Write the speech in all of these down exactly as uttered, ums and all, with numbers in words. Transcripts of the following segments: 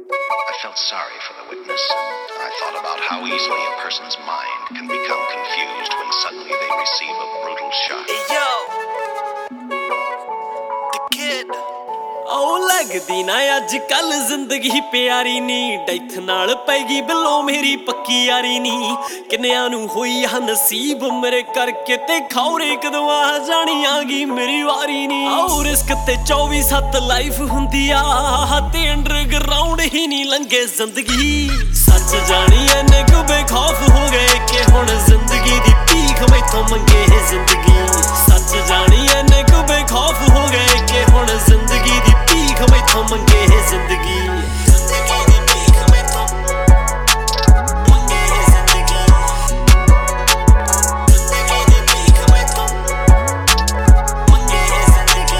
I felt sorry for the witness. I thought about how easily a person's mind can become confused when suddenly they receive a brutal shock. Hey yo, the kid. Oh, लगदी ना अज कल जिंदगी प्यारी नी death नाल पैगी below मेरी पक्की यारी नी किन्नियां नू होई आ नसीब मेरे करके ते खौरे कदों आ जानी आगी मेरी वारी नी आओ रिस्क ते चौबी सत्त लाइफ हुंदी आ ते अंडरग्राउंड ही नहीं लंघे जिंदगी सच जानी इन्ने क्यों बेखौफ हो गए कि हुण जिंदगी दी भीख मैथों मंगे जिंदगी सच जानी इन्ने क्यों बेखौफ हो गए कि हुण जिंदगी दी भीख मैथों मंगे जिंदगी जिंदगी दी भीख मैथों मंगे जिंदगी जिंदगी दी भीख मैथों मंगे जिंदगी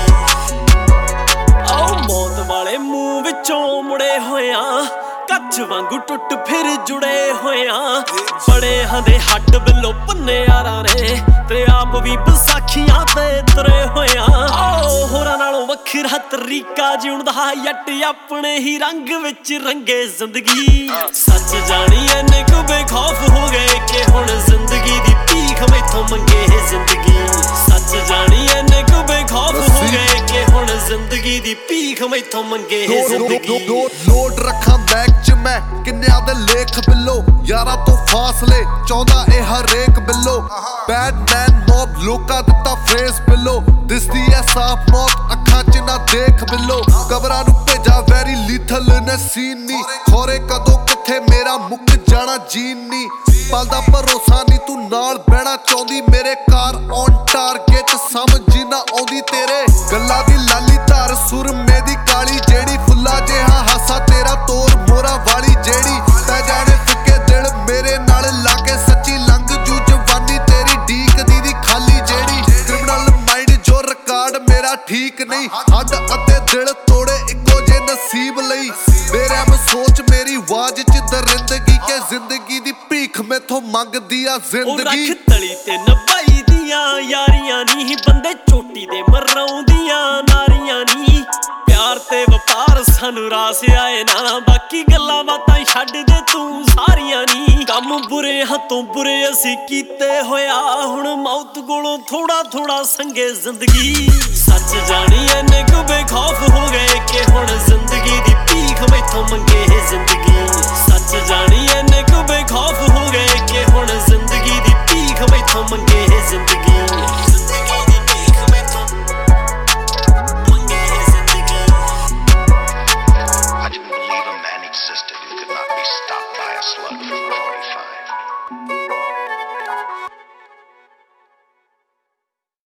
आओ मौत वाले मुंह विचों मुड़े होया ਕੱਚ ਵਾਂਗੂ ਟੁੱਟ ਫਿਰ ਜੁੜੇ ਹੋਇਆ ਬੜੇ ਹੰਦੇ ਹੱਡ ਬਿੱਲੋ ਪੰਨੇ ਯਾਰਾਂ ਨੇ ਤੇ ਆਪ ਵੀ ਬਸਾਖੀਆਂ ਤੇ ਤਰੇ ਹੋਇਆ ਆਓ ਹੋਰਾਂ ਨਾਲੋਂ ਵੱਖਰਾ ਤਰੀਕਾ ਜਿਉਣ ਦਾ ਜੱਟ ਆਪਣੇ ਹੀ ਰੰਗ ਵਿੱਚ ਰੰਗੇ ਜ਼ਿੰਦਗੀ ਸੱਚ ਜਾਣੀ ਐਨੇ ਕੁ ਬੇਖੌਫ ਹੋ ਗਏ ਕਿ ਹੁਣ ਜ਼ਿੰਦਗੀ ਦੀ ਭੀਖ ਮੈਥੋਂ ਮੰਗੇ ਜ਼ਿੰਦਗੀ ਸੱਚ ਜਾਣੀ ਐਨੇ ਕੁ ਬੇਖੌਫ ਹੋ ਗਏ ਕਿ ਹੁਣ ਜ਼ਿੰਦਗੀ ਦੀ ਭੀਖ ਮੈਥੋਂ ਮੰਗੇ ਜ਼ਿੰਦਗੀ ਲੋਡ ਰੱਖਾਂ ਬੈਗ ਚ ਮੈਂ ਕਿੰਨਿਆਂ ਦੇ ਲੇਖ ਬਿੱਲੋ ਯਾਰਾਂ ਤੋਂ ਫਾਸਲੇ ਚਾਹੁੰਦਾ ਇਹ ਹਰੇਕ ਬਿੱਲੋ ਬੈਡਮੈਨ ਮੌਬ ਲੋਕਾਂ ਦਿੱਤਾ ਫਰੇਜ਼ ਬਿੱਲੋ ਦਿਸਦੀ ਐ ਸਾਫ ਮੌਤ ਅੱਖਾਂ ਚ ਨਾ ਦੇਖ ਬਿੱਲੋ ਕਬਰਾਂ ਨੂੰ ਭੇਜਾ ਵੈਰੀ ਲੀਥਲ ਨੇ ਸੀਨ ਨੀ ਖੋਰੇ ਕਦੋਂ ਕਿੱਥੇ ਮੇਰਾ ਮੁੱਕ ਜਾਣਾ ਜੀਨ ਨੀ ਪਲਦਾ ਭਰੋਸਾ ਨੀ ਤੂੰ ਨਾਲ ਬਹਿਣਾ ਚਾਹੁੰਦੀ ਮੇਰੇ ਕਾਰ ਔਨ ਟਾਰਗੇਟ ਸਮਝ ਨਾ ਆਉਂਦੀ ਤੇਰੇ ਗੱਲਾਂ ਦੀ ਲਾਲੀ ਧਾਰ ਸੁਰਮੇ ਦੀ ਕਾਲੀ ਜਿਹੜੀ ਫੁੱਲਾ ਜਿਹਾ ਹਾਸਾ ਤੇਰਾ ਤੋਰ ਮੋਰਾ ਵਾਲੀ ਜਿਹੜੀ ਤੈ ਜਾਣੇ ਫਿੱਕੇ ਦਿਲ ਮੇਰੇ ਨਾਲ ਲਾ ਕੇ ਸੱਚੀ ਲੰਘ ਜੂ ਜਵਾਨੀ ਤੇਰੀ ਢੀਕ ਦੀ ਦੀ ਖਾਲੀ ਜਿਹੜੀ ਕ੍ਰਿਮੀਨਲ ਮਾਈਂਡ ਜੋ ਰਿਕਾਰਡ ਮੇਰਾ ਠੀਕ ਨਹੀਂ ਹੱਡ ਅਤੇ ਦਿਲ ਤੋੜੇ ਇੱਕੋ ਜੇ ਨਸੀਬ ਲਈ ਬੇਰਹਿਮ ਸੋਚ ਮੇਰੀ ਆਵਾਜ਼ ਚ ਦਰਿੰਦਗੀ ਕੇ ਜ਼ਿੰਦਗੀ ਦੀ ਭੀਖ ਮੈਥੋਂ ਮੰਗਦੀ ਆ ਜ਼ਿੰਦਗੀ ਰੱਖ ਤਲੀ ਤੇ ਨਭਾਈ ਦੀਆਂ ਯਾਰੀਆਂ ਨੀ ਬੰਦੇ ਚੋਟੀ ਦੇ ਮਰਾਉਂਦੀਆਂ ਨਾਰੀਆਂ ਨੀ ਪਿਆਰ ਤੇ ਵਪਾਰ ਸਾਨੂੰ ਰਾਸ ਆਏ ਨਾ ਬਾਕੀ ਗੱਲਾਂ ਬਾਤਾਂ ਛੱਡ ਦੇ ਤੂੰ ਸਾਰੀਆਂ ਨੀ ਕੰਮ ਬੁਰੇ ਹੱਥੋਂ ਬੁਰੇ ਅਸੀਂ ਕੀਤੇ ਹੋਇਆ ਹੁਣ ਮੌਤ ਕੋਲੋਂ ਥੋੜਾ ਥੋੜਾ ਸੰਗੇ ਜ਼ਿੰਦਗੀ ਸੱਚ ਜਾਣੀ ਐਨੇ ਕੁ ਬੇਖੌਫ ਹੋ ਗਏ ਕਿ ਹੁਣ ਜ਼ਿੰਦਗੀ ਦੀ ਭੀਖ ਮੈਥੋਂ ਮੰਗੇ ਜ਼ਿੰਦਗੀ ਸੱਚ ਜਾਣੀ ਐਨੇ ਕੁ ਬੇਖੌਫ ਹੋ ਗਏ ਕਿ ਹੁਣ ਜ਼ਿੰਦਗੀ ਦੀ ਭੀਖ ਮੈਥੋਂ ਮੰਗੇ ਜ਼ਿੰਦਗੀ ਜ਼ਿੰਦਗੀ ਦੀ ਭੀਖ ਮੈਥੋਂ ਮੰਗੇ ਜ਼ਿੰਦਗੀ I didn't believe a man existed who could not be stopped by a slug from